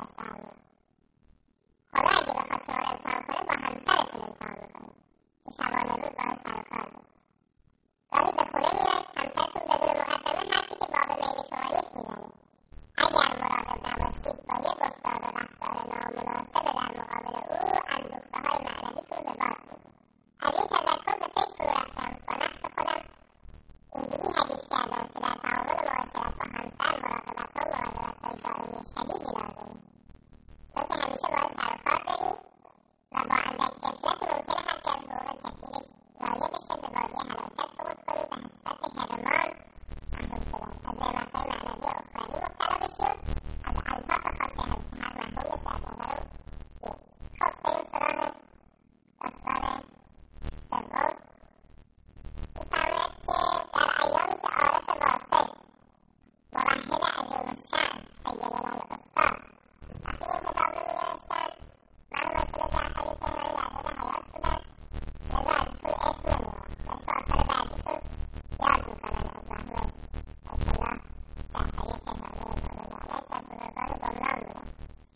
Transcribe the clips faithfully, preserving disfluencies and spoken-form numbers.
ازش برمیاد. حالا اگه بخواد شما رو امتحان کنه با همسرتون امتحان میکنه که شبانه روز باهاش سر و کار داشت. گاهی به خونه میاد، همسرتون بدون مقدمه حرفی که باب میل شما نیست میزنه. اگر مراقب نباشید با یه گفتار و رفتار نامناسب در مقابل او اندوخته‌های معنویتون رو به باد می‌گیره. از این تذکر به فکر فرو رفتم. با نفس خودم اینجوری حدیث کردم که در تعامل معاشرت با همسر مراقبت‌ها و مراقبت‌های دائمی شدیدی لازمه. چون که همیشه باید سر و کار دارید و با اندک غفلت ممکنه حتی از حقوق کثیرش ضایع بشه، به وادی هلاکت سقوط کنید و حسرت حرمان محروم شدن از نعمت‌های معنوی و اخروی مبتلا بشی و از الطاف خاص حق محروم بشی. از نظرم خب بریم سراغ داستان سوم. می‌فرماید که در ایامی که عارف واصل موحد عظیم الشأن سیدنا الاستاد وقتی این کتاب رو می‌نوشتن، مرحوم آیت الله جعفری تهرانی در قید حیات بودن، لذا ازشون اسم نمی‌آمد، ولی تو آثار بعدیشون یاد می‌کنن از مرحوم آیت الله جعفری تهرانی رضوان الله علیه که از بزرگان گمنام بودن.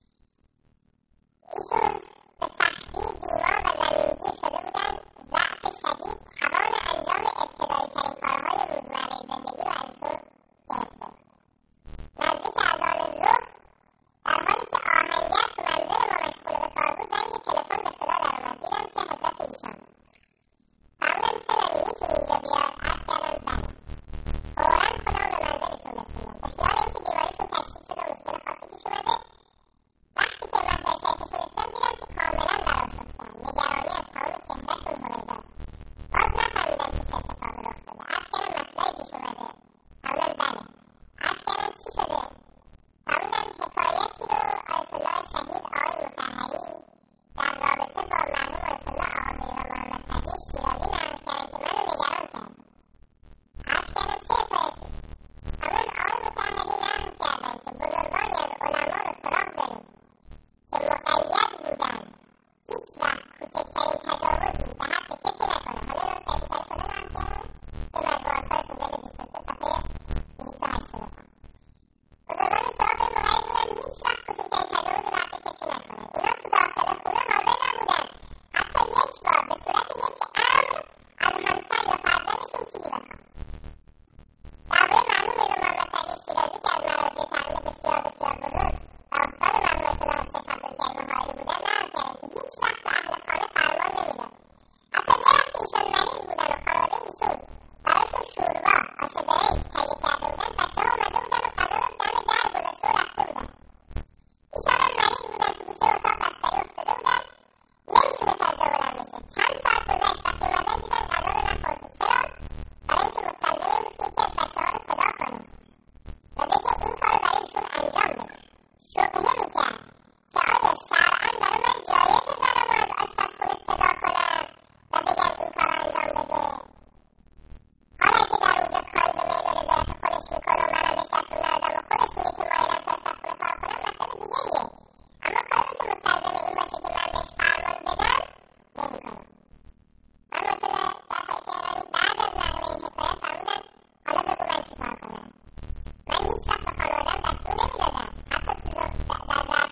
ایشون به سختی بیمار و زمینگیر شده بودن، ضعف شدید توان انجام ابتدایی‌ترین کارهای روزمره زندگی رو ازشون گرفته بود. نزدیک اذان ظهر در حالی که آهنگر تو منزل ما مشغول به کار بود، زنگ تلفن به صدا در اومد. دیدم که حضرت ایشان بود. فرمودم فلانی میتونی اینجا بیاد؟ عرض کردم بله. فوراً خودم به منزلشون رسوندم به خیال اینکه بیماریشون تشدید شده و مشکل خاصی پیش اومده. وقتی که محضر شیخشون رسیدم دیدم که کاملا برآشفته‌اند. نگرانی از تمام چهرهشون هویداست. باز نفهمیدم که چه اتفاقی رخ داده. عرض کردم مطلبی پیش اومده؟ فرمودن بله. عرض کردم چی شده؟ فرمودن حکایتی رو آیت الله شهید آقای مطهری در رابطه با مرحوم آیت الله آقا میرزا محمد تقی شیرازی نقل کردن که منو نگران کرد. عرض کردم چه حکایتی؟ فرمودن آقای مطهری نقل کردن که بزرگانی از علما رو سراغ داریم که مقید بودن هیچ وقت کوچکترین تجاوزی به حق کسی نکنه. حالا اینو چه اتفاقی کنه نقل کردن به مجموعه‌هاشون جلد بیست و سه صفحه دویست و هشتاد و پنج. بزرگانی سراغ این مقید بودن هیچ وقت کوچکترین تجاوزی به حق کسی نکنن. اینا تو داخل خونه حاضر نبودن حتی یک بار به صورت یک امر از همسر یا فرزندشون چیزی بخوان. درباره مرحوم میرزا محمد تقی شیرازی که از مراجع تعمیل بسیار بسیار بزرگ و استاد مرحوم آیت الله شیخ عبدالکریم حائری بودن نقل کردن که هیچ وقت به اهل خانه فرمان نمیداد. حتی یه وقت ایشان مریض بودن و خانواده ایشون براشون شوربا آش برنج تهیه کرده بودن، بچه‌ها اومده بودن و غذا رو دم در گذاشته و رفته بودن. ایشان هم مریض بودن، تو گوشه اتاق بستری افتاده بودن، نمیتونست از جا بلند بشه. چند ساعت گذشت وقتی اومدن دیدن غذا رو نخورده. چرا؟ برای اینکه مستلزم این بود که یکی از بچه‌ها رو صدا کنه و بگه این کار رو برای ایشون انجام بده. شبهه میکرد که آیا شرعاً برای من جایزه زنم رو از آشپزخونه صدا کنم و بگم این کار رو انجام بده؟ حالا اگه در اونجا کاری به میل و رضایت خودش میکنه و منم بهش دستور ندادم و خودش میگه که مایلم تو آشپزخونه کار کنم، مسئله دیگه ایه. اما کاری که مستلزم این باشه که من بهش فرمان بدم نمیکنم. من آیت الله جعفری تهرانی بعد از نقل این حکایت فرمودن حالا بگو من چی کار کنم. من هیچ وقت به خانواده‌ام دستور نمیدادم. حتی تو در ظرفای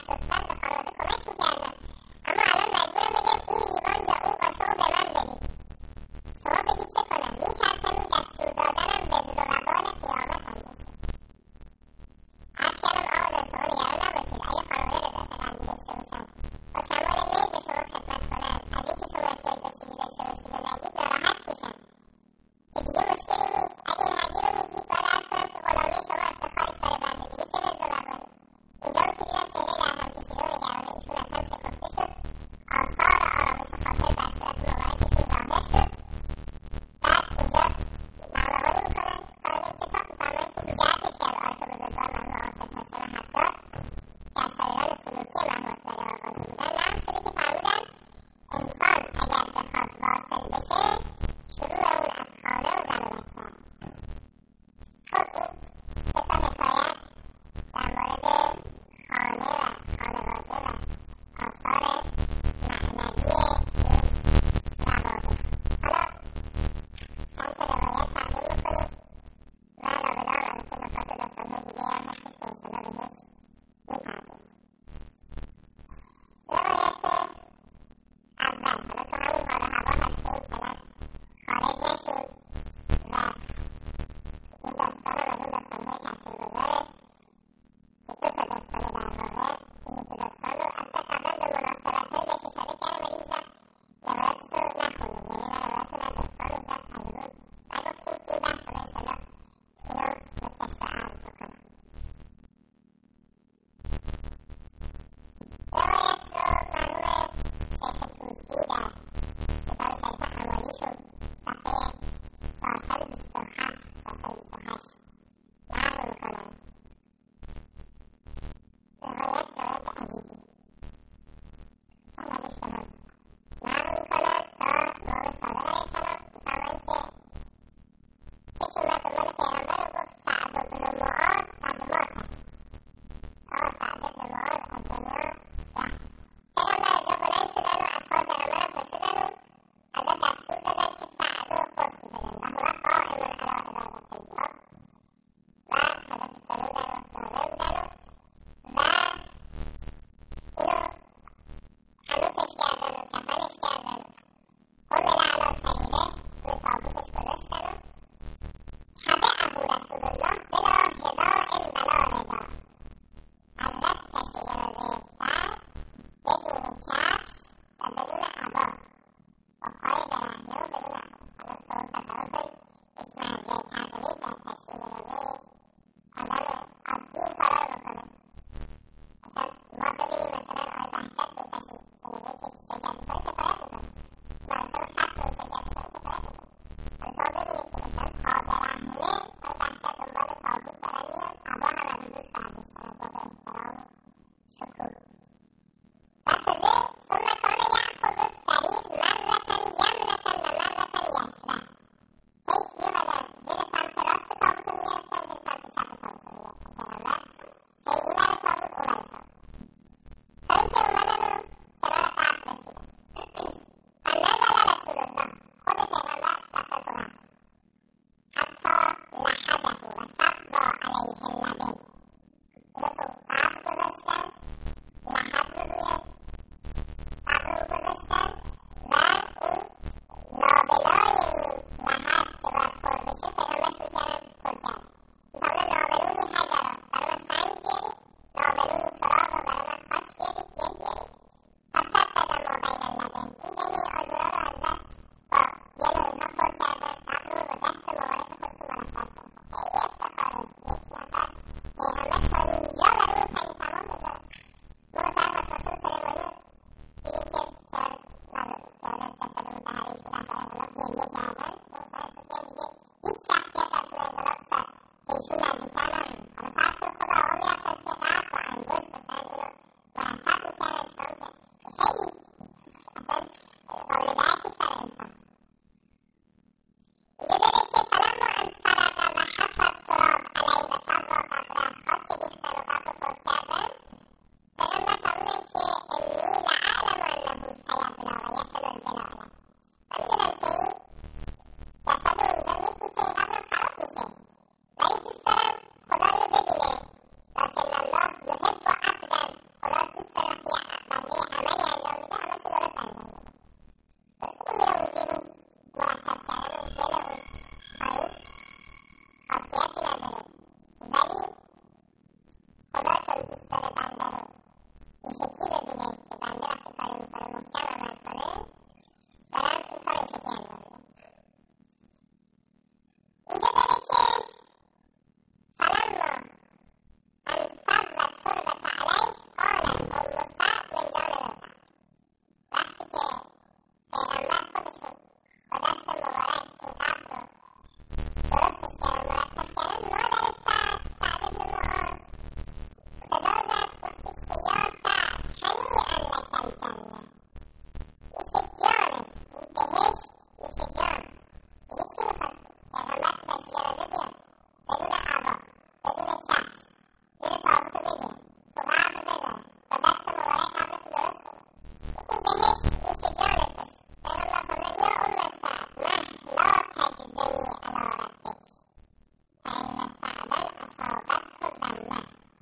گفتش که یا سعد هنیئا لک الجنه، میشه جانت، این بهشت میشه جان. دیگه چی میخواست؟ پیغمبر تو تشریف جنازه بیاد بدون عبا، بدون کفش، زیر تابوتو بگیره، تو قبر بذاره، با دست مبارک قبرتو درست کنه. این بهشت میشه جانت باشه. پیغمبر فرمود یا ام سعد مه لا تجزنی علی ربک فان سعدا اصابته ذمه.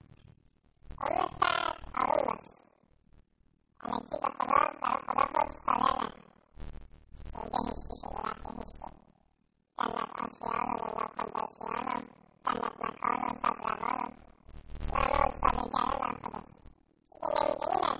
ام سعد آروم باش، الکی به خدا برای خدا خودت صادر نکن. این بهشتی شده رفت بهشته، جنت آشیان و مولا پنداشیان و جنت مکان و شاد روان و نامه صادر کردن برای خداست. چیزی نمیدونی نه.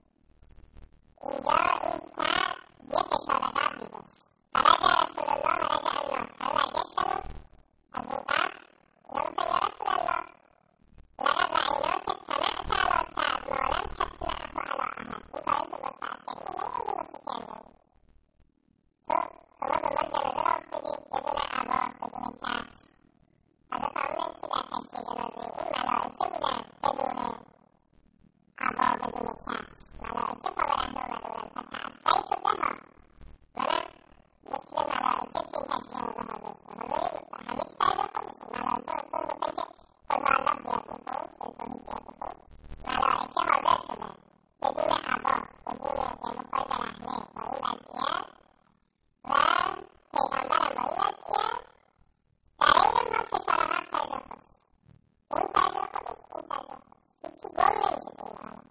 اینجا این سر یه فشار قبلی داشت. فرج رسول الله و رج الناس، همه برگشتن و از اون قبل اینا گفتن یا رسول الله لقد رأیناک صنعت علی سعد ما لم تصنعه علی احد. این کاری که با سعد کردی ما نمیدونیم با کسی انجام بدی. تو شما دنبال جنازه را افتادی بدون عبا، بدون کفش. حضرت فرمودن که در تشییع جنازه اون ملائکه بودن بدون عبا، بدون کفش. ملائکه پا به رهن اومده بودن. فتعصیت بها، منم مثل ملائکه تو این تشییع جنازه حاضر شدم. همه چی سر جای خودشه. ملائکه ممکن گفتن که قل هوالله زیاد میخون، سوره توحید زیاد میخون. ملائکه حاضر شدن بدون عبا، بدون یعنی پای به رهنه، با این وضعیت و پیغمبرم با این وضعیت در این حال فشار قبل سر جای خودش، اون سر جای خودش، این سر جای خودش، هیچی گم نمیشه تو این حالت.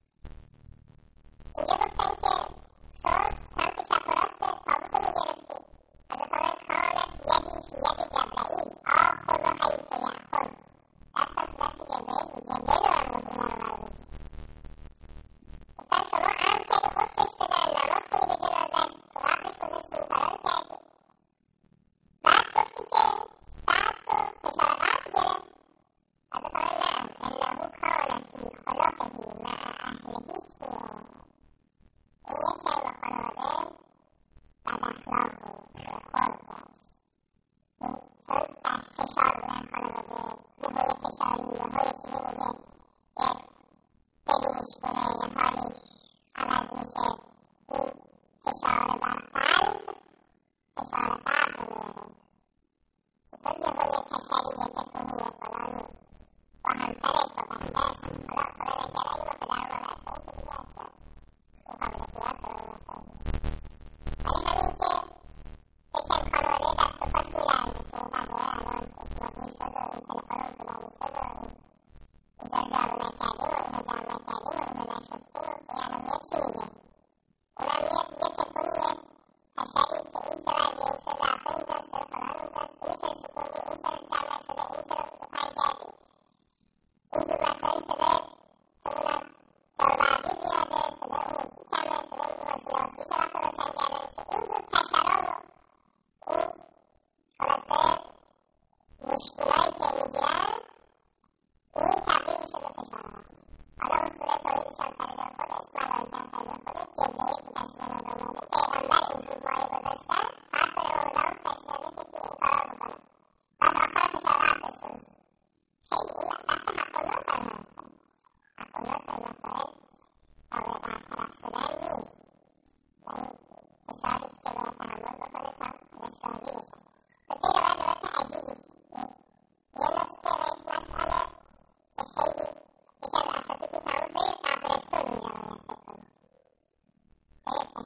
اینجا گفتن که تو سمت چپ و راست تابوتو میگرفتی. حضرت فرمودن کانت یدی فی ید جبرائیل آخذ حیث یأخذ. دستم تو دست جبرائیل بود، جبرائیل رو هم بود اینا رو برو بگیر. گفتن شما امر کردی غسلش بدن، نماز کنی به جنازه‌اش، تو قبرش گذاشتی، این کارا رو کردی. بعد گفتی که سعد رو فشار قبل گرفت. حضرت فرمودن نعم انه کان فی خلقه مع اهله سوء. این یکی با خانواده بد اخلاق بود، سوء خلق داشت. این چون در فشار بودن خانواده، یهو یه فشاری، یهو یه چیزی میگه، یه دلی میشکنه، یه حالی عوض میشه. این فشار بر قلب، فشار قلب رو میاره. چطور یهو یه تشری، یه تکونی، یه فلانی با همسرش، با بچهش، حالا خدا نکرده اگه با پدر و مادرش اون که دیگه اصلا اون قابل قیاس رو اون مسائل. ولی همین که یکم خانواده دست و پاش میلرزه که این غذای الان اتوماتیک شد و این تلفن رو فلانی شد و این اینجا جارو نکردیم و اینو جمع نکردیم و اینو نشستیم و که الان میاد چی میگه. اونم میاد یه تکونی، یه تشری که این چه وضعیه، این چه ضعفه اینجاست، چرا فلان اینجاست، اینو چرا شکوندی، این چرا جمع نشده، این چرا تو پنج کردی. اینجور مسائل صدای چمونم جاروبردی زیاده، صدای اون یکی کمه، صدای این ماشین آسوی چه وقت روشن کرده میشه. اینجور تشرا و این خلاصه مشکلایی که میگیرن این تبدیل میشه به فشار قلب. حالا اون سوره توحیدش هم سر جای خودش، ملائکه هم سر جای خودش، جبرئیل تو تشرییع جنازه اومده، پیغمبر اینجور مایه گذاشتن، هر سوره اومده و تشرییع جنازه کسی این کارا رو میکنه. بعد آخر فشار قلب داشته باشه. خیلی این بحث حق الناس هم هست. حق الناس و این مسائل قابل برطرف شدن نیست و این فشاری که باید تحمل بکنه تا ازش راضی بشه. نکته روایت روایت عجیبیست. یه نکته و یک مسئله که خیلی یکی از اساتید میفرمود برید قبرستون این روایت فکر کنید، برید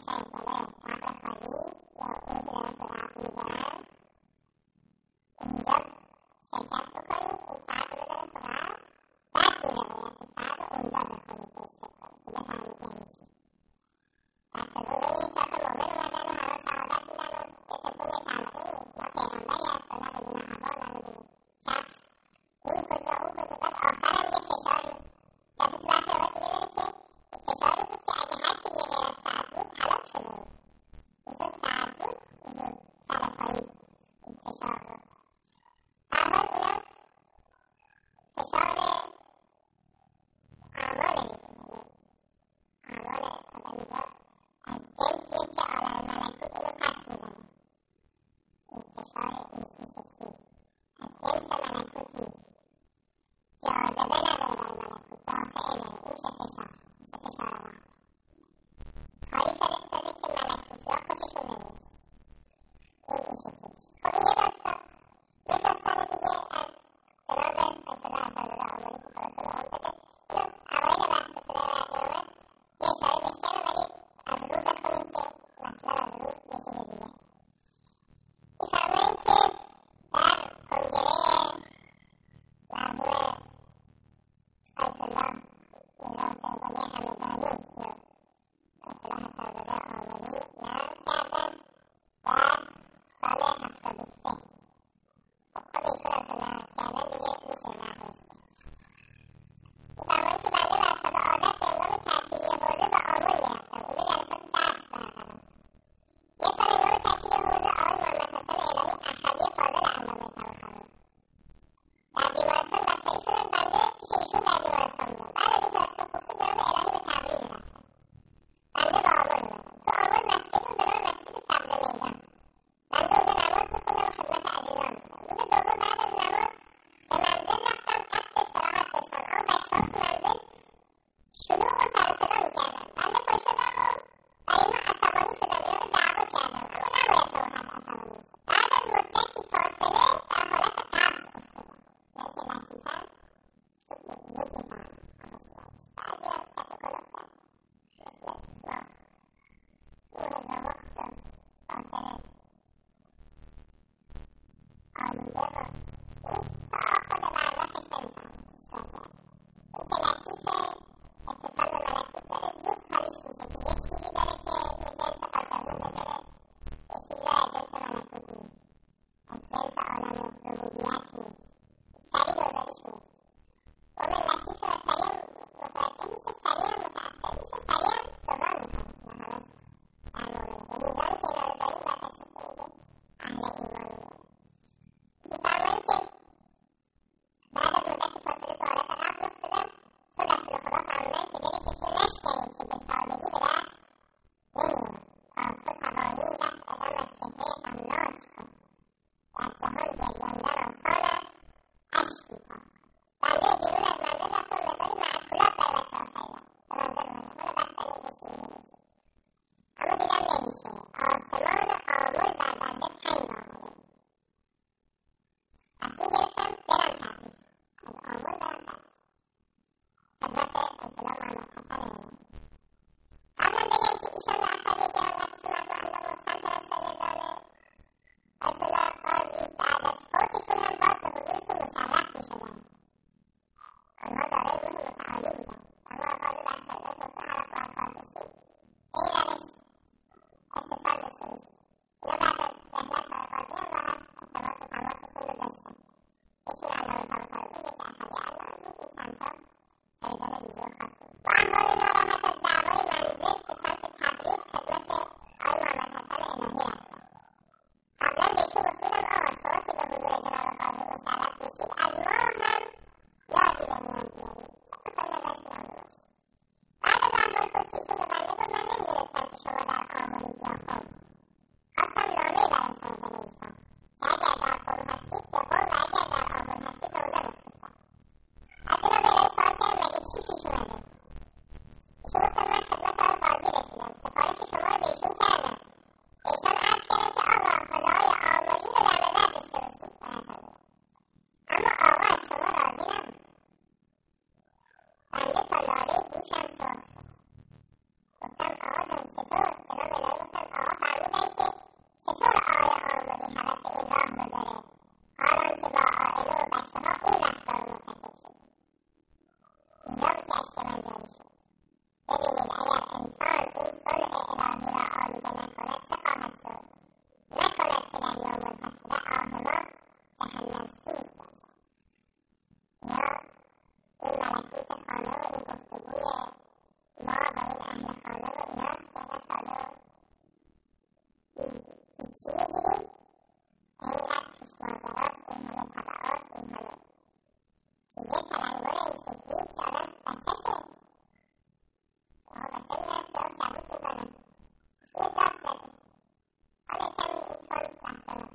گوشم سرخ شد. گفتم آقا جان چطور؟ جناب الهی گفتن آقا فرمودن که چطور آقای آملی حوث این راه رو داره حالان که با عائله و بچه ها اون رفتار رو مرتکب شد. اینجا بود که اشک من جاری شد. ببینید اگر انسان این صلح الهی را آلوده نکند چه خواهد شد؟ نکند که در یوم الحسره آه ما جهنم سوز باشد. یا این ملکوت خانه و این گفتگوی ما با این اهل خانه و ایناست که اینقدر ساده و هیچی میگیریم، اینقدر توش ماجراست، این همه طبعات، این همه که یه تلنگر این شکلی که آدم بچهشه آقا بچه میرست یا کبود میکنه یه داد زده حالا کمی این تون رفته من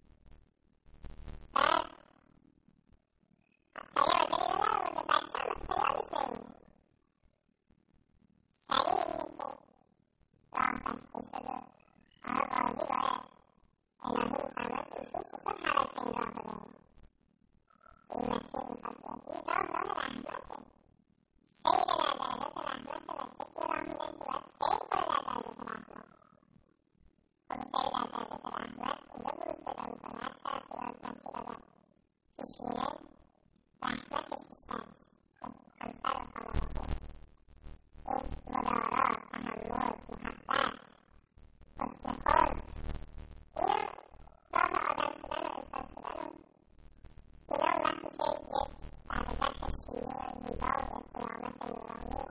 بعد سریع آدمی رو نرمونده بچه هم مثل یادش نمیمونه سریع میبینه که راه بسته شده آقا قاضی باید الهی میفرماد که ایشون چطور حوث این راه رو داره این مسیر میخواد بیاد این راه راه رحمته سیر در درجات رحمته و کسی راه میدن که باید سیر کنه در درجات رحمت. خب سیر در درجات رحمت اونجا بروز پیدا میکنه هر چقدر که مسیر آدم پیش میره رحمتش بیشتر میشه. خب همسر و خانواده این مدارا تحمل محبت حسن خلق اینا راه آدم شدن و انسان شدن و اینا اون وقت میشه یک برزخ شیرین و زیبا و یک قیامت نورانی.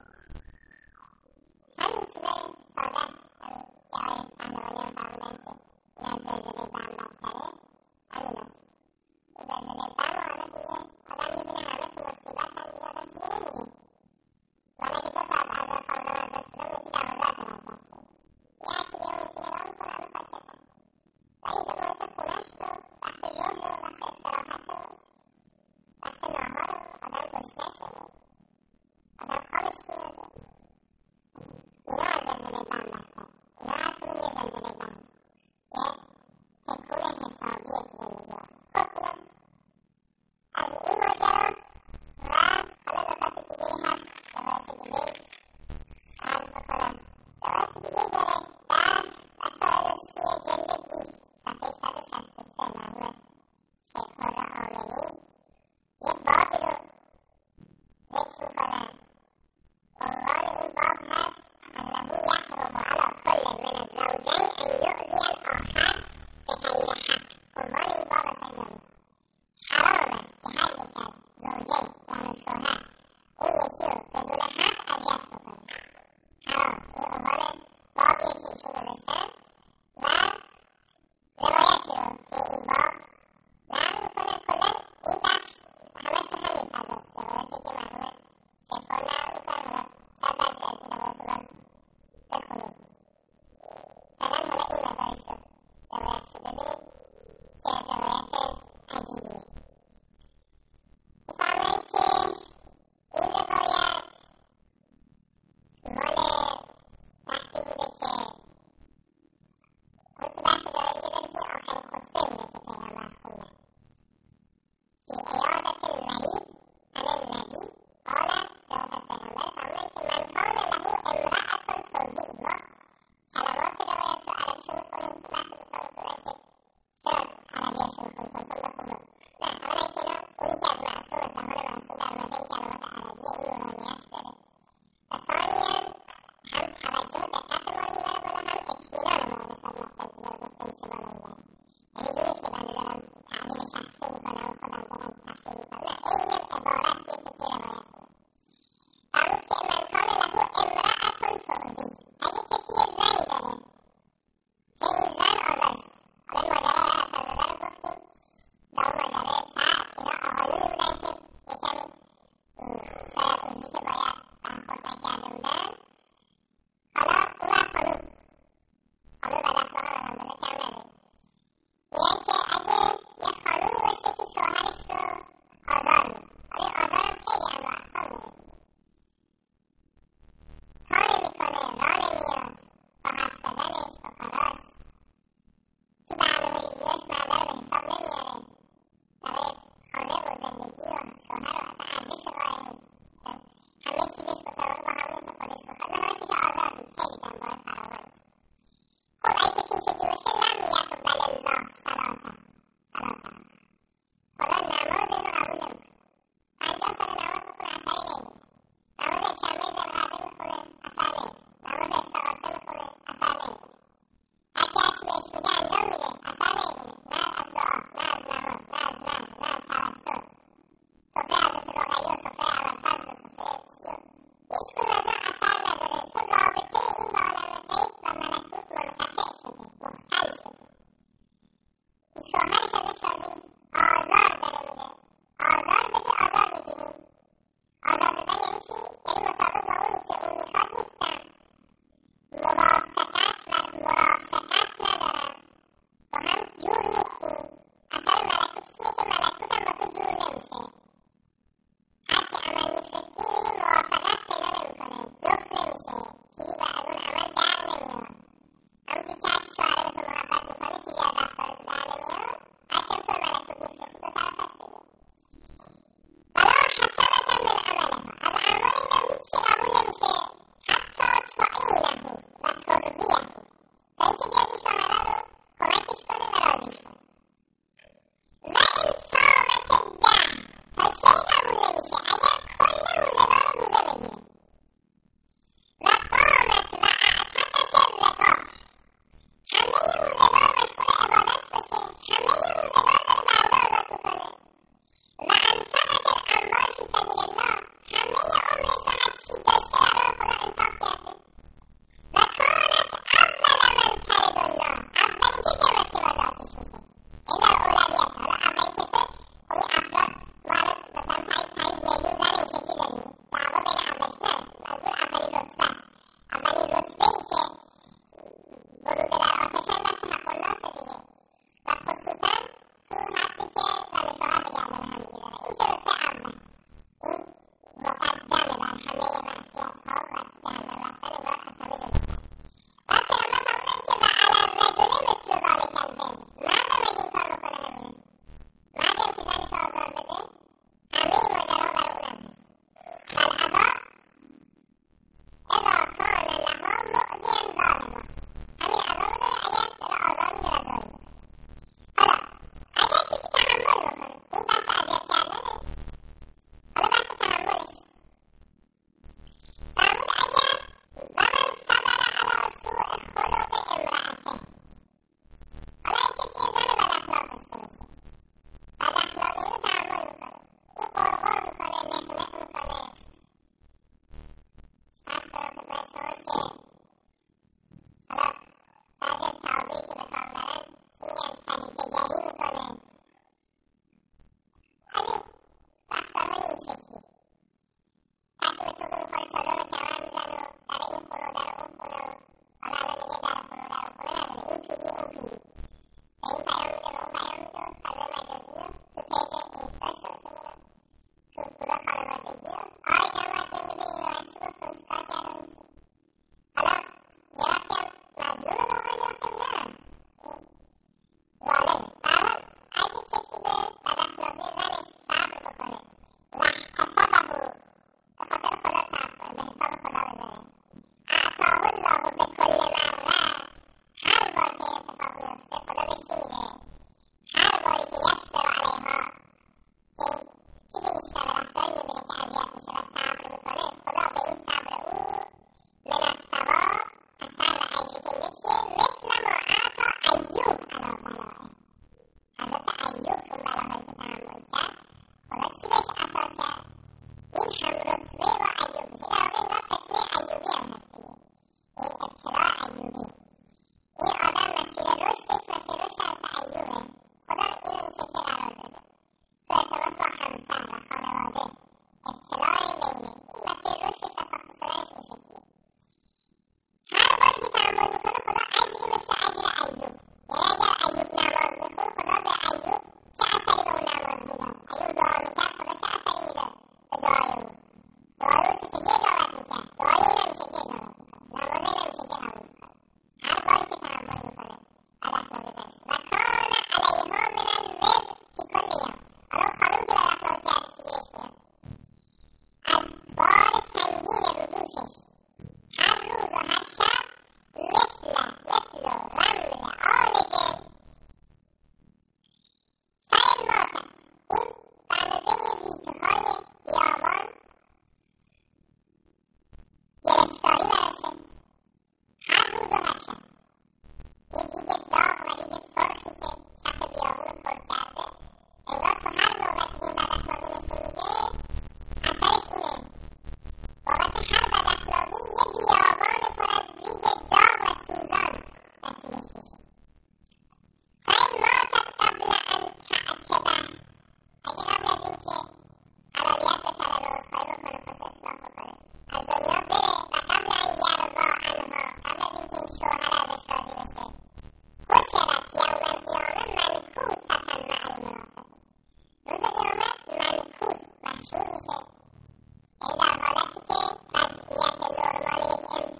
همین چیزای ساده است که آقای پهلوانی هم فرمودن که این از زلزله بم بدتره همین است. زلزله بم و حالا دیگه آدم میبینه همه تو مصیبت هم دیگه آدم چیزی نمیگه. من اگه دو تا از اعضای خانوادم از دست بدم یکی دوازده تا از دست بدم یه هرکی بیرون یکی نگاه میکنه همه ساکتن و اینجا محیط خونه است و وقت ظهر و وقت استراحت و وقت ناهار و آدم گشنه شده آدم خوابش میاده اینا از زلزله بم بدتر اینا هر کدوم یه زلزله بم یه تکون حسابیه تو زندگی ها. خب اینا از این ماجرا و حالا نکات دیگه هست روایت دیگه عرض بکنم. روایت دیگه داره در وسائل شیعه جلد بیست صفحه صد و شصت و سه مرحوم شیخ خورا آملی یه بابی رو ذکر میکنه. عنوان این باب هست انه یحرم علی کل من الزوجین ان یؤذی الاخر بغیر حق. عنوان این باب اصلا حرام است که هر یک از زوجین زن و شوهر اون یکی رو بدون حق اذیت بکنه. حرام. این عنوان بابیه که ایشون گذاشتن و روایتی رو که این باب نقل میکنه. کلا این بخش همش به همین فضاست. روایتی که مرحوم شیخ نقل میکنه حالا شاید بعضی از این روایت رو باز بخونید. فعلا حالا این مقدارش رو روایتش رو ببینید که روایت عجیبیه. میفرمایند که این روایت مال وقتی بوده که اون تو بحث جای دیگه داره که آخرین خطبه بوده که پیغمبر خوندن فی عیادت المریض عن النبی قال روایت از پیغمبر فرمودن که من کان له امرأة ترضیه. ما کلمات روایت رو عربیشو میخونیم تو بحث مثال صورت که چرا عربیشو میخونیم چون تو بخون نه اولا که اینا اونی که از معصوم زمان معصوم در مورد این کلمات عربی این نورانیت داره و ثانیا هم توجه و دقت ما رو میبره بالا هم اطمینان ما رو نسبت مطلبی که داره گفته میشه بالا میبره. یعنی اینجوری نیست که بنده دارم تعبیر شخصی میکنم و خودم دارم تفسیر میکنم نه این عبارتیه که توی روایت بود. فرمود که من کان له امرأة ترضیه. اگه کسی یه زنی داره که این زن آزارش بود. حالا این ماجرای حسن زاده رو گفتیم و اون ماجرای سعد اینا آقایونی بودن که یه کمی شاید اونجی که باید برخورد نکرده بودن. حالا اون از خانوم خانوم بداخلاق الحمدلله کم نداریم میگن که اگه یه خانومی باشه که شوهرش رو آزار میده. حالا این آزار هم خیلی انواع اقسام داره تا نمیکنه راه نمیاد با حرف زدنش با کاراش تو برنامه ریزیاش مرده رو به حساب نمیاره برای خانه و زندگی و شوهر و اصلا ارزش قائل نیست. همه چیزش مطابق با هم میشه جان باید فراوان. خب اگه کسی این شکلی باشه لم یقبل الله صلاته صلاته خدا نماز اینو قبول نمیکنه. پنجاه سال نماز میخونه اثری نمیده. نماز یکشنبه ذوالقعده میخونه اثر نمیده. نماز استغاثه میخونه اثر نمیده. هرکی هرچی بهش میگه انجام میده اثر نمیده. نه از دعا نه از نماز نه از نه نه از توسل. سفره حضرت رقیه و سفره ابوالفضل و سفره چیو هیچ کدوم از اینا اثر نداره چون رابطه این با عالم غیب و ملکوت منقطع شده مختل شده. این شوهرش ازش راضی نیست. آزار داره میده. آزار بدی آزار میبینی. آزار دادن یعنی چی؟ یعنی مطابق با اونی که اون میخواد نیستم. موافقت و مرافقت ندارم. با هم جور نیستیم. اثر ملکوتش اینه که ملکوت هم با تو جور نمیشه. هرچی عمل میفرستی میبینی موافقت پیدا نمیکنه. جفت نمیشه. چیزی به از اون عمل در نمیاد. همونجور که هرچی شوهره به تو محبت میکنه چیزی از رفتار تو در نمیاد. هرچی هم تو ملکوت میفرستی دو طرف هست دیگه. ولا حسنة من عملها. از اعمال اینا هیچی قبول نمیشه. حتی تعینه و ترضیه. تا اینکه بیاد این شوهره رو کمکش کنه و راضیش کنه. و این صامت ده. تا چه قبول نمیشه؟ اگر کل روزگار رو روزه بگیره. و قامت و اعتقت الرقاب. همه روزگار مشغول عبادت باشه. همه روزگار داره مرده آزاد میکنه. و انفقت الاموال فی سبیل الله. همه عمرش و هرچی داشته در راه خدا انفاق کرده. و کانت اول من ترد الله. اولین کسی هم است که وارد آتش میشه. این در اولویت. حالا اولین کسی خب این افراد ما الان مثلا پنج پنج میلیون زن این شکلی داریم. دعوا بین اولش نه. منظور اولین رتبه. اولین رتبه ای که بروده در آتش هم دست حق الله دیگه. و خصوصا تو حقی که زن شوهر به گردن هم میگیره. این چه رتبه اول. این مقدمه بر همه معصیت‌ها و تو جهنم رفتن انگار از همه جلوتر. بعد پیامبر فرمودن که و علی الرجل مثل ذلک البنت. مردم اگه این کار بکنه همینه. مردم که زنش آزار بده همه این ماجراها برای اونم هست. والعذاب اذا کان لها مؤذیا ظالما. همین عذاب رو داره اگر داره آزار میده و ظلم میکنه. حالا اگر کسی تحمل بکنه این بحث اذیت کردنه. حالا بحث تحملش فرمود اگر و من صبر علی سوء خلق امرأته. حالا این کسی یه زن بد اخلاق داشته باشه. بد اخلاقی رو تحمل میکنه. این قرقر میکنه نخنق میکنه. فرض کنم خدمت شما که حالا بعضی از تعابیری که به کار میبرن چی میگن سلیقه گری میکنه. از این رفتارهای این شکلی ترتیب توضیح میکنه چادر رو کمر میزنه و در این خونه و در اون خونه و حالا الان دیگه در خونه و در اون خونه نداره. این پیدی اون پیدی به این پیام میده به اون پیام میده و فضای مجازی و تو پیج اینستاش و چه میدونم تو گروه خانوادگی و آی جماعت نمیدونی اینو من چی گفتم چیکار کردم این چی. حالا یه وقتی هم مظلومه واقعا یه وقتی هم نه ظالمه. به هر حال اگه کسی به بد اخلاقی زنش صبر بکنه و احتسابه به خاطر خدا صبر کنه به حساب خدا بذاره اعطاه الله به کل مره. هر بار که این اتفاق میفته خدا بهش چی میده؟ هر باری که یسر علیها که این چیزی میشنوه رفتاری میبینه که اذیت میشه و صبر میکنه خدا به این صبر او یه بیابان پر از ریگ داغ و سوزان رسیدش میشه. فإن ماتت قبل أن تعتبه، اگه قبل از این که حلالیت بطلبه و عذرخواهی بکنه پاش اصلاح بکنه از دنیا بره و قبل ان یرضی عنها، قبل از این که این شوهر ازش راضی بشه، حشرت یوم القیامه منکوسة مع المنافقین، روز قیامت منکوس محشور میشه، یعنی در حالتی که وضعیت نرمال یک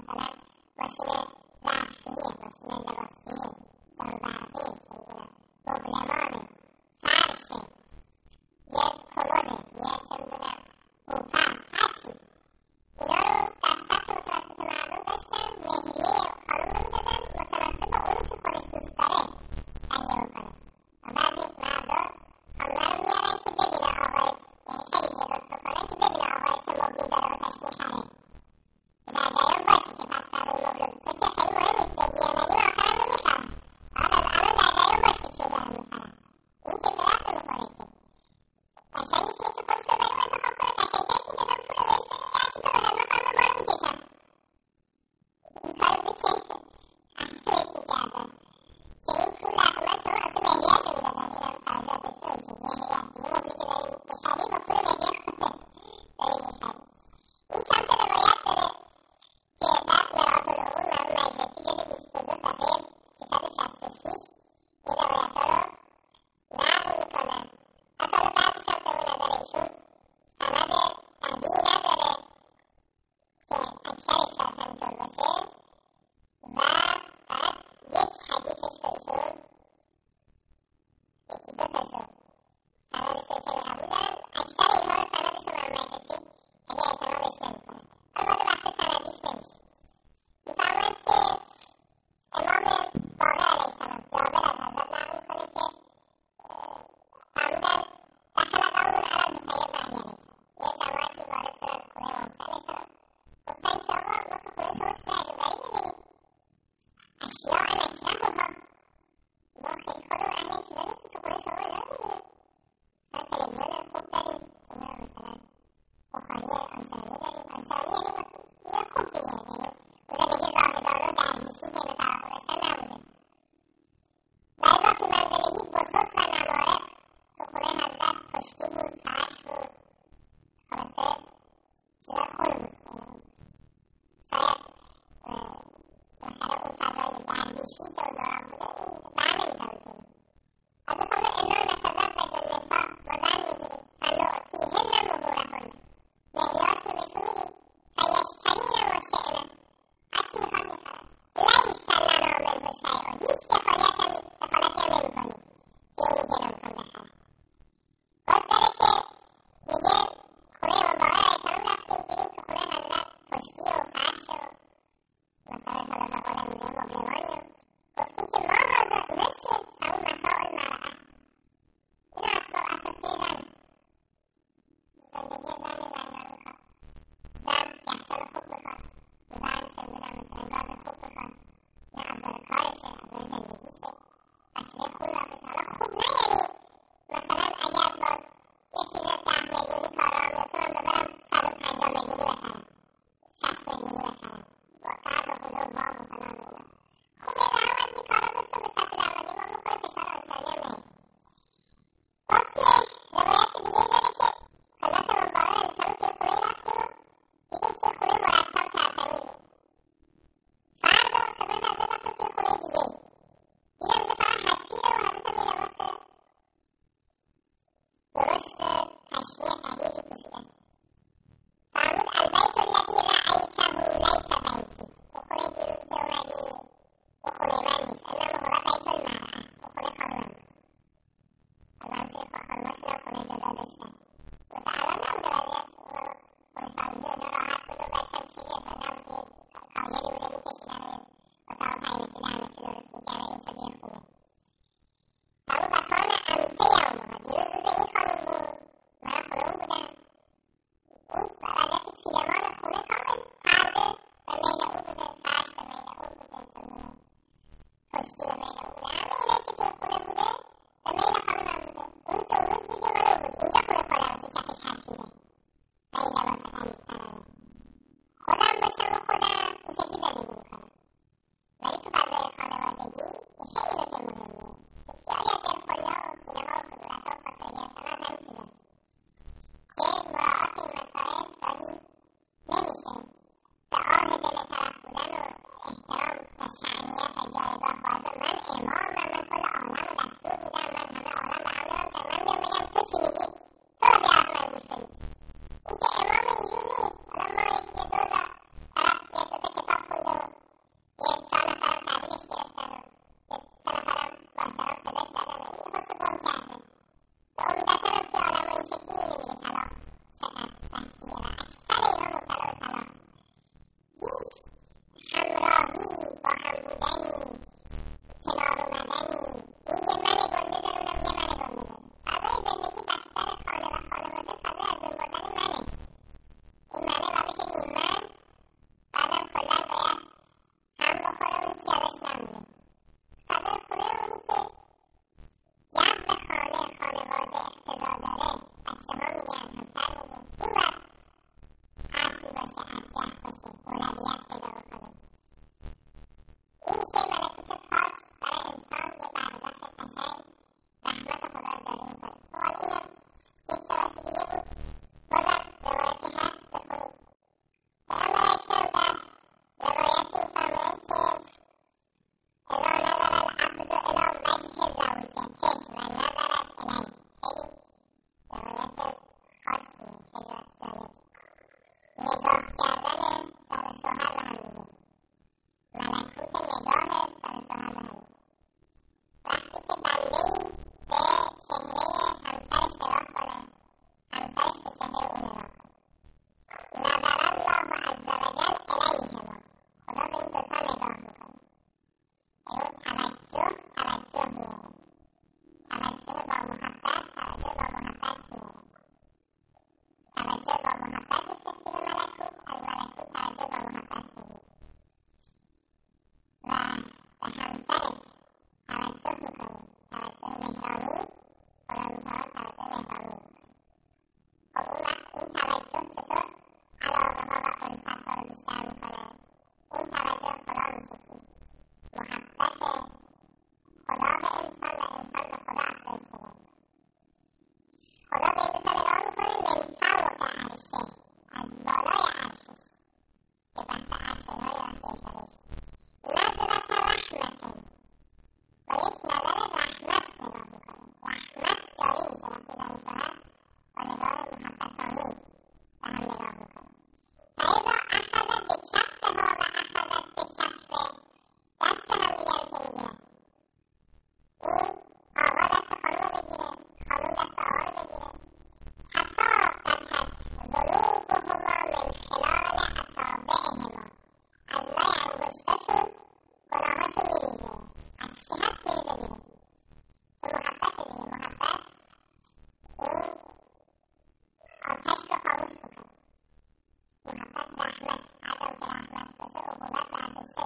مثلا ماشین ظرفیه، ماشین لباسشویی، جاروبرقی، چه می‌دونم مبلمان، فرشه، یه کمده، یه چه می‌دونم بوفرد، هرچی اینا رو در سطح متوسط مردم داشتن، مهریه خانم رو میدادن متناسب با اونی که خودش دوست داره تهیه بکنه. و بعضی مردا خانمه رو میارن که ببینه آقای خیلی درست بکنه که ببینه آقای چه مبلی داره واسش میخره، که در جریان باشی که پس فردا این مبل تو که خیلی مهم نیست بگی یا نگی و آخرم نمیخرم، فقط از الان در جریان باش که چیو دارم میخرم. این که درست نمیخوره که قشنگش اینه که خودش رو بریم انتخاب کنه. قشنگترش اینه که پول بهش بده یه هرچی تو بخوای من خانم بارو میکشم. این کار بود که اکتویت میکردن که این پول در خدمت شما البته مهریه‌اش رو میدادن. اینم توجه داشته باشید، مهریه یه مبلی که داری میخری با پول مهریه خودت داری میخری. این چند تا روایت داره که در مرآت العقول مرحوم مجلسی جلد بیست و دو صفحه سیصد و شصت و شش این روایت ها رو نقل میکنن. حتی حالا بعضیش هم طبق نظر ایشون سند قوی نداره که اکثرش شاید همینطور باشه و فقط یک حدیثش رو ایشون یکی دو تاشو سندش رو کمی قبول دارن. اکثر اینها رو سندش رو مرحوم مجلسی اگه اعتمادش نمیکنن. حالا وارد بحث سندیش نمیشه. میفرماید که امام باقر علیه السلام جابر از حضرت نقل میکنه که فرمودن دخل قوم علی المسیب مهدی علیه السلام، یه جماعتی وارد شدن خونه امام حسین علیه السلام، گفتن که آقا ما تو خونه شما چیز عجیب غریب می‌بینیم، اشیاء نکرهها، ما خیلی خودمون اهل این چیزا نیستیم، تو خونه شما اینا رو می‌بینیم، مثلا تلویزیون خوب داریم، مثلا بخاری آنچنانی داریم. آنچنانی یعنی یه خوب دیگه، یعنی اون دیگه زاهدانه و درویشی که اینو توقع داشتن نبوده. و اضافی منزلگی بسط و نمارق تو خونه حضرت پشتی بود، فرش بود، خلاصه چیزا خوبی بود. شاید مثلا اون فضای درویشی که اون دوران بوده بر نمی‌داره کنیم. از اون فرمود انا نتزوج النساء ما زن میگیریم فنعطیهن مهورهن، مهریهاش رو بهشون میدیم فیشترین ما شئنا، هرچی میخوان میخرن، لیس لنا منه شیء، هیچ دخالتی هم نمیکنیم که اینی که اینا میخوان بخرن. باز داره که میگه خونه امام باقر علیه السلام رفتیم دیدیم تو خونه حضرت پشتی و فرش و مثلا حالا به قول امروزی مبلمانی و گفتیم که ما هذا اینا چیه؟ همون متاع المرأة، اینا اسباب اساسی زنه، زندگی زن زنان میخواد، زن یخچال خوب میخواد، زن چه میدونم مثلا گاز خوب میخواد، نه ابزار کارشه، ابزار زندگیشه، وسیله خوبی باید باشه. حالا خوب نه یعنی مثلا اگر با یه چیز ده میلیونی کار راه میفته من ببرم صد و پنجاه میلیونی بخرم، شصت میلیونی بخرم با قرض و خود و وام و فلان و اینا. خوبه در هم از این کارا دوست به سطح درآمدی ما بکنه، فشار آنچنانی هم نهیم. باز که روایت دیگه داره که خدمت امام باقر علیه السلام توی خونه رفتیم و دیدیم توی خونه مرتب ترتمیزه. فردا خدمت حضرت رفتم توی خونه دیگه دیدم اینجا فقط حصیره و حضرت هم یه لباس درشت پشمی قدیمی پوشیدن. فرمود البیت الذی رأیته لیس بیتی، تو خونه دیروز که اومدی تو خونه من نیست، انما هو بیت المرأة، تو خونه خانمم بود. از همچه خانماشون هم خونه جدا داشتن. مثل الان نبوده وضعیت خونه سالگی و اینا راحت بود و بچه هم چیزی اصلا نبود، کایلی بوده میکشیدن و اتاق پنج متری ده متری درست میکردن این شده یه خونه. فرمود و کان امسه یومها، دیروز روز این خانم بود، من خونه اون بودم، اون وضعیت چیدمان خونه کامل پرده به میل او بوده، فرش به میل او بوده، چه میدونم پشتی به میل او بوده، همه اینایی که توی خونه بوده به میل خانمم بوده. اونی که اون روز دیدیم مال او بود. اینجا خونه خودمه که کفش حصیره و این لباس قمیص تنمه، خودم باشم و خودم این شکلی زندگی میکنم. ولی تو فضای خانوادگی این خیلی نکته مهمیه. بسیاری از دلخوری‌ها و کینه‌ها و کدورت‌ها و فاصله گرفتن از همین چیزاست که مراعات این مسائل گاهی نمیشه. به آه دل طرف بودن و احترام و شأنیت و جایگاه بازه، من امامم، من کل عالم رو دستور میدم، من همه عالم به هم نمیم که من بیام بگم تو چی میگی؟ تو رو بیا از من گوش بدی. این که امام اینجور نیست. حالا ما یکی یه دوزا طرف یه دوتا کتاب خونده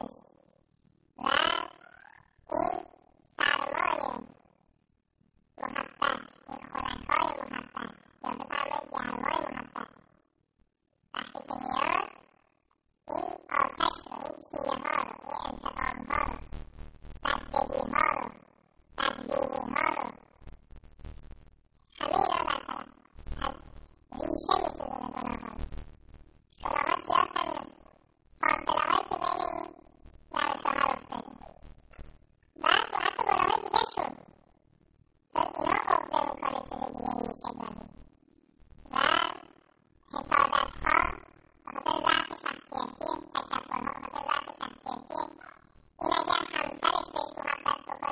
عشق و این سرمای محبت، این خنکای محبت یا بفرمایید گرمای محبت وقتی که میاد این آتش رو، این کینه ها رو، این انتقام ها رو، بددلی ها رو، بدبینی ها رو، همه اینا برطرف از ریشه میسوزونه گناه ها رو. گناه ها چی هست؟ همین است، فاصله هایی که بین این زن و شوهر افتاده. بعد و حتی گناه های دیگه شون، چون اینا عقده میکنه چیز دیگه این میشه داره و حسادت ها بخاطر ضعف شخصیتی، تکبر ها بخاطر ضعف شخصیتی. این اگر همسرش بهش محبت بکنه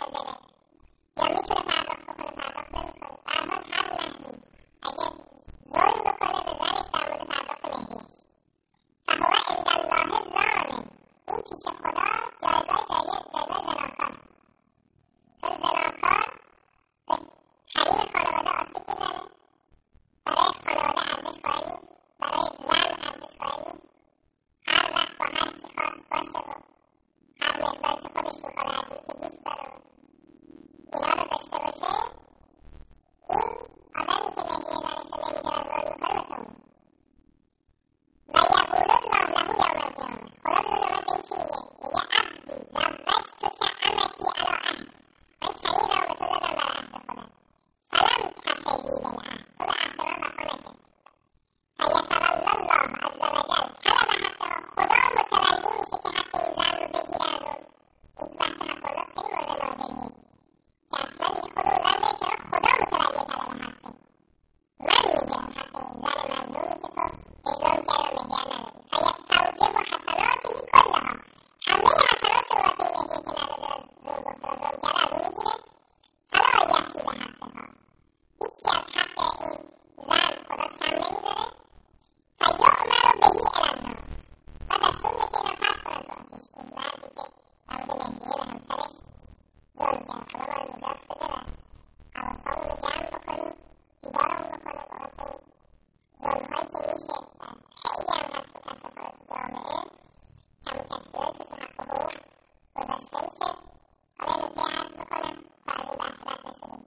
مسائل بره یا میتونه پرداخت بکنه پرداخت نمیکنه. در حال هر مهدی اگه ظلم بکنه به زنش در مورد پرداخت مهریه‌اش فهو عند الله ظالم، این پیش خدا جایگاه جایگاه جایگاه زناکار، چون زناکار به حریم خانواده آسیب میزنه، برای خانواده ارزش قائل نیست، برای زن ارزش قائل نیست، هر وقت با هر کی خواست باشه و هر مقداری که خودش میخواد هر جوری که دوست داره و اینا رو داشته باشه، این آدمی که مهریه زنش رو نمیده و ظلم میکنه مثل اون. و یقول الله له یوم القیامه، خدا روز قیامت به این چی میگه؟ میگه عبدی زوجتک امتی علی عهد، من چنین رو به تو دادم بر عهد خودم، فلم تفی بالعهد، تو به عهد من وفا نکردی. فیتولی الله عز وجل طلب حقها، خدا متولی میشه که حق این زن رو بگیره از اون. این تو بحث حق الله خیلی مورد نازنینه که اصلا دیگه خود اون زن بگه که خدا متولی طلب حقه، من میگیرم حق این زن مظلومی که تو به ظلم کردی و مهریه ندادی. فیستوجب حسناته کلها، همه حسنات رو واسه این مهریه که نداده و ظلم گفته و ظلم کرده از اون میگیره. فلا یفی به حقها، هیچی از حق این زن خدا کم نمیذاره. فیؤمر بهی الی النار، و دستور میده که اینا پرت کنن تو آتش. این مردی که در مورد مهریه به همسرش ظلم کرد، خدا ما رو نجات بده و حواسامون رو جمع بکنیم، بیدارمون بکنه بابت این ظلم‌هایی که میشه و خیلی هم هست متاسفانه تو جامعه، کم و کسی‌هایی که تو حق و حقوق گذاشته میشه. حالا این نکته عرض بکنم تا از این بحث رد نشدیم.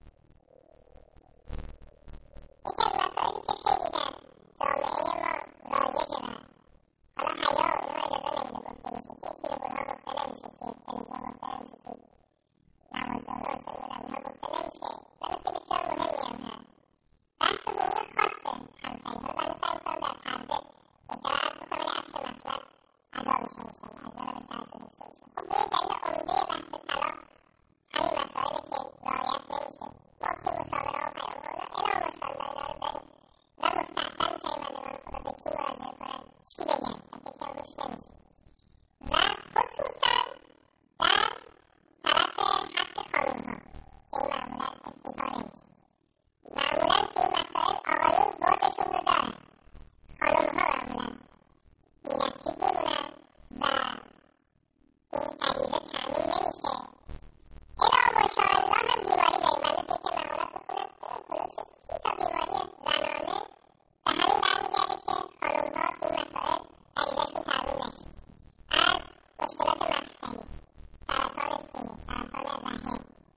یکی از مسائلی که خیلی در جامعه ما رایجه و حالا حیا و اینا اجازه نمیده گفته میشه، توی تریبون‌ها گفته نمیشه، توی تلویزیون گفته نمیشه، توی نمازجوها چه می‌دونم اینها گفته نمیشه و نکته بسیار مهمی هم هست. بحث حقوق خاص همسری. حالا من سعی می‌کنم در پرده بهتر عرض بکنم ولی اصل مطلب ادا بشه انشاءالله، از جانب توجه داشته باشه. خب ببینید دلیل عمده بحث طلاق همین مسائله که رعایت نمیشه. ما که مشاوره و پیام‌ها اینا الا ماشاءالله اینا رو داریم و مستحسن می‌شویم بندگان خدا به کی مراجعه کنن، چی بگن و کسی هم روش نمیشه. و خصوصا در طرف حق خانوم‌ها که این معمولا استیفا نمیشه. معمولا توی این مسائل آقایون بردشون رو دارن، خانوم‌ها معمولا بی‌نصیب میمونن و این غریزه تأمین نمیشه. الا ماشاءالله هم بیماری داریم. من توی که مقالات بخونم پلوش سی تا بیماری زنانه به همین برمیگرده که خانوم‌ها توی این مسائل غریزه‌شون تأمین نشه. از مشکلات مفصلی، سرطان سینه، سرطان رحم،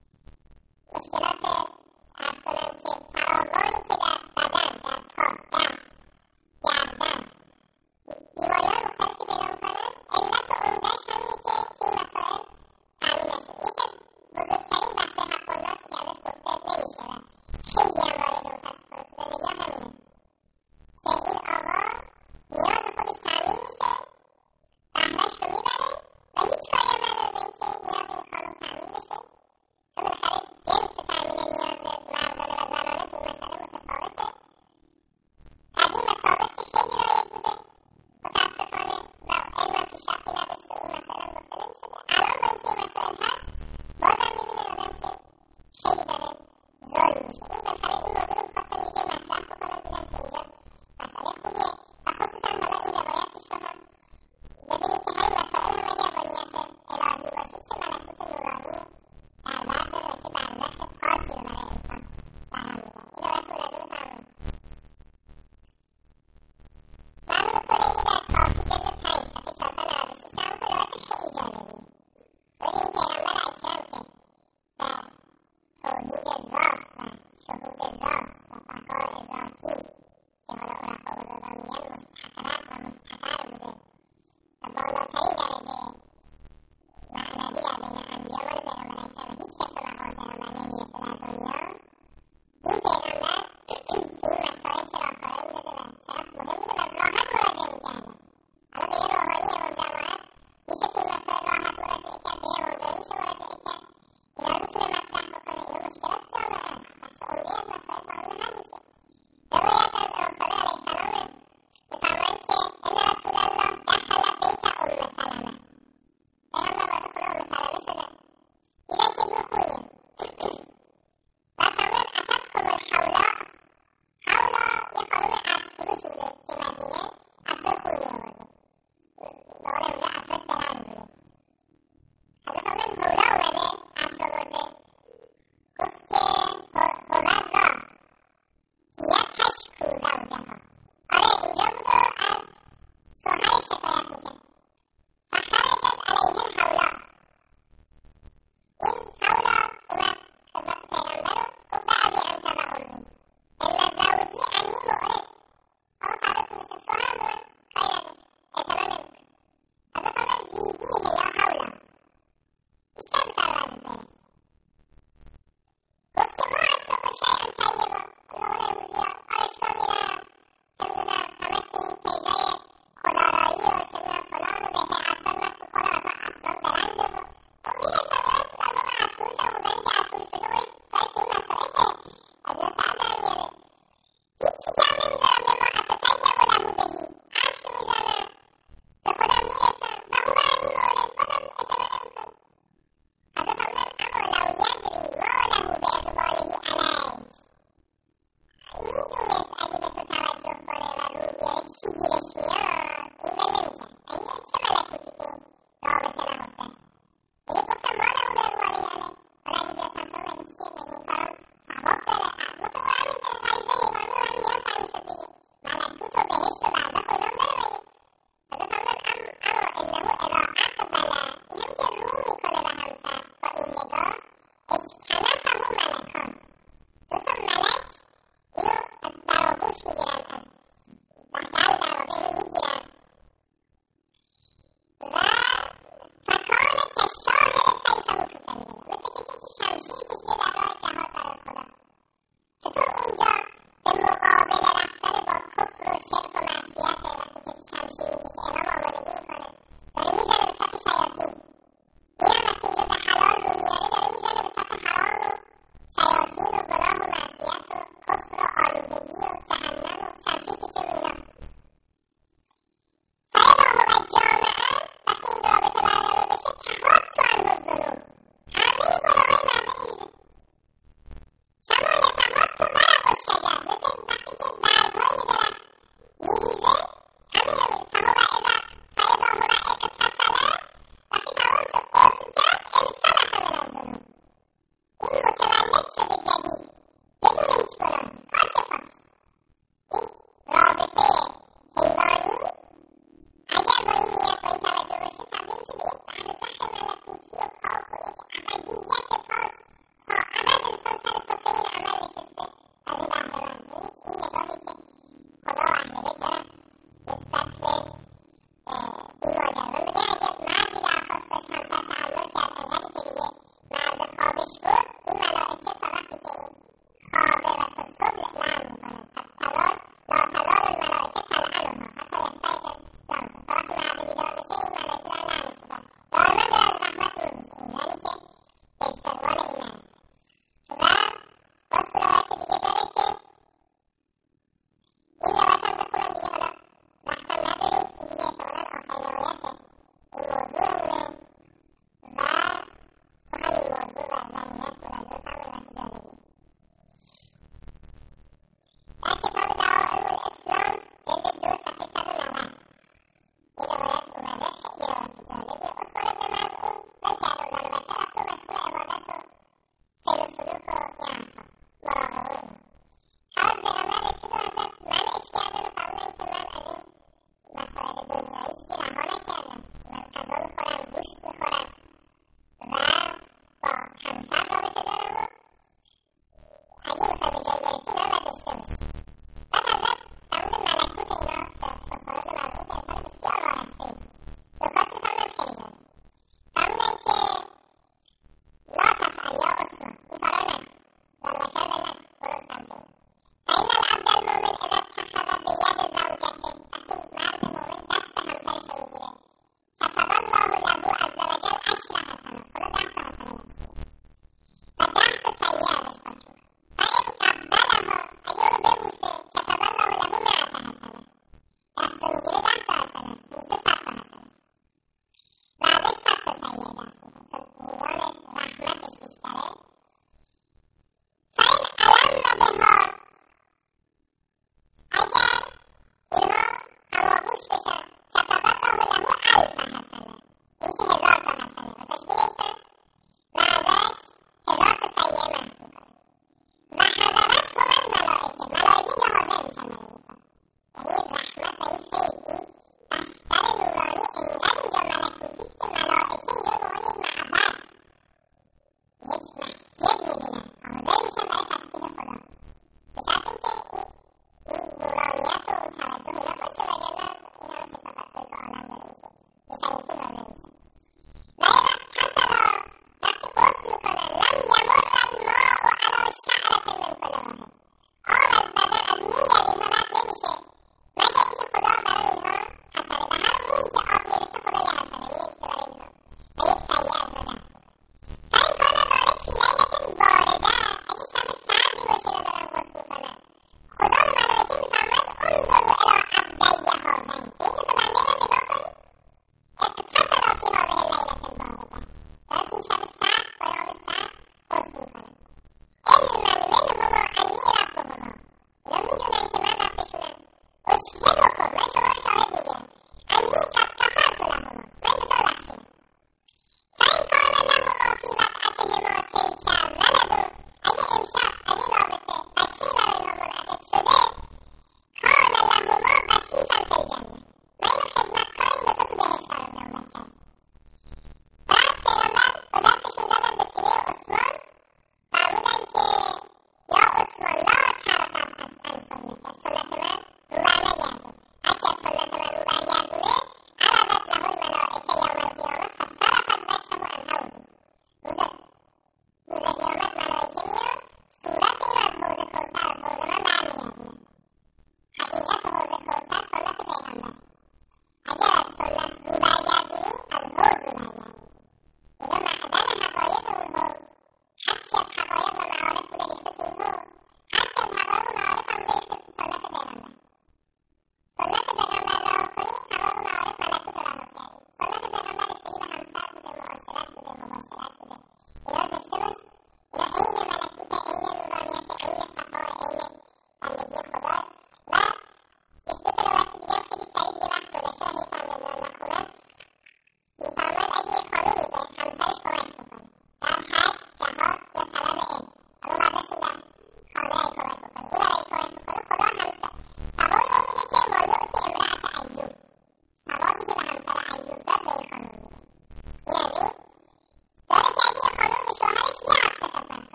مشکلات عرض کنم که فراوانی که در بدن، در پا، دست، گردن، بیماری‌های مختلفی که پیدا می‌کنن، علت عمده‌اش همینه که توی این مسائل تأمین نشده. یکی از بزرگترین بحث حق الله که ازش گفته نمیشه و خیلی هم رایجه متاسفانه تو زندگی‌ها همینه که این آقا نیاز خودش تأمین میشه، بهره‌اش رو میبره و هیچ کاری هم نداره به اینکه نیاز این خانم تأمین بشه، چون بالاخره جنس تأمین نیاز مردانه و زنانه تو این مسئله متفاوته. از این مسابق که خیلی رایج بوده متاسفانه و علم هم پیشرفتی نداشته و این مسائل هم گفته نمیشده. الان با اینکه این مسائل هست بازم میبینه آدم که خیلی داره ظلم میشه. این بالاخره این موضوع رو میخواستم یه جای مطرح بکنم، دیدم که اینجا مسئله خوبیه و خصوصا حالا این روایتش رو هم ببینیم که همین مسائل هم اگر با نیت الهی باشه چه ملکوت نورانی در بر داره و چه برزخ پاکی رو برای انسان برهم می‌داره. این روایت ملاحظه بفرمایید. مرحوم کلینی در کافی جلد پنج صفحه چهارصد و نود و شش هم که روایت خیلی جالبیه. ببینیم پیغمبر اکرم که در توحید ذات و شهود ذات و بقاء ذاتی که حالا عرفا بزرگان میگن مستقرق و مستقر بوده و بالاترین درجه معنوی در بین انبیا مال پیغمبر اکرم و هیچ کس به مقام پیغمبر نمیرسه در دنیا. این پیغمبر توی این مسائل چه راهکارهایی میداده و چقدر مهم بوده و راحت مراجعه میکرده. حالا به یه روحانی امام جماعت میشه توی این مسائل راحت مراجعه کرد، به یه امام داری میشه مراجعه کرد، اینا رو میتونه مطرح بکنه. اینا مشکلات جامعه است. بخونیم. و فرمودن اتتکم الخولا. خولا یه خانم عطر فروشی بوده که مدینه عطر خوبی آورده، بقول امروزه عطرش برند بوده. حضرت فرمودن حولا اومده عطر آورده، گفت که هوالله هیه تشکو زوجها. آره اینجا بود و از شوهرش شکایت میکرد. فخرجت علیه الحولا. این حولا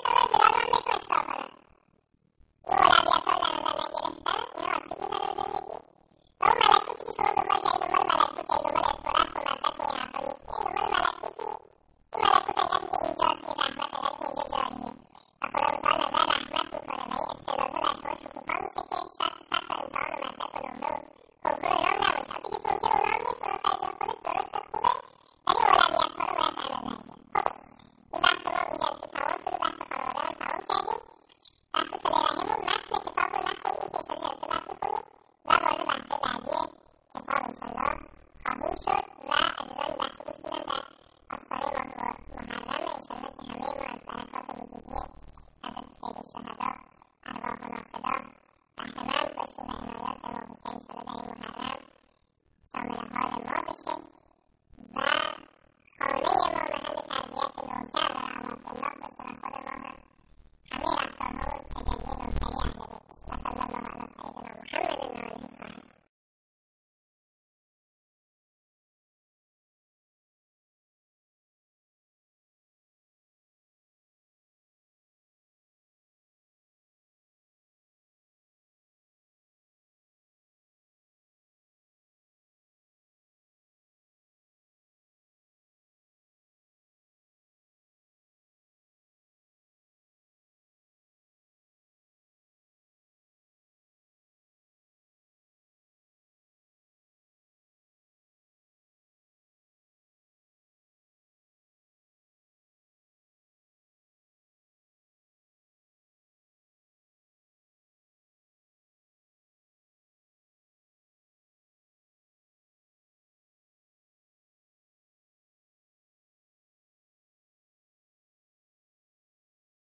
شده پدرم بکنه چیکار کنم.